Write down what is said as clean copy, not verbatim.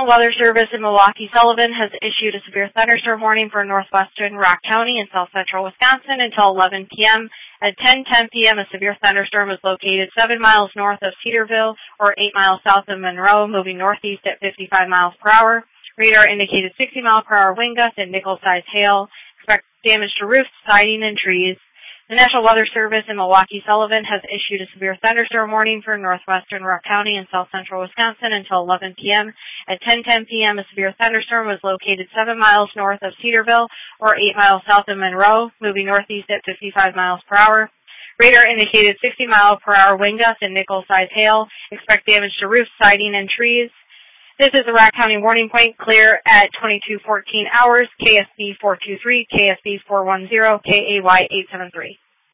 Weather Service in Milwaukee Sullivan has issued a severe thunderstorm warning for northwestern Rock County and south central Wisconsin until 11 p.m. At 10:10 p.m., a severe thunderstorm was located 7 miles north of Cedarville or 8 miles south of Monroe, moving northeast at 55 miles per hour. Radar indicated 60-mile-per-hour wind gusts and nickel-sized hail. Expect damage to roofs, siding, and trees. The National Weather Service in Milwaukee Sullivan has issued a severe thunderstorm warning for northwestern Rock County and south central Wisconsin until 11 p.m. At 10:10 p.m., a severe thunderstorm was located 7 miles north of Cedarville or 8 miles south of Monroe, moving northeast at 55 miles per hour. Radar indicated 60-mile-per-hour wind gusts and nickel-sized hail. Expect damage to roofs, siding, and trees. This is the Rock County Warning Point, clear at 22:14 hours, KSB 423, KSB 410, KAY 873.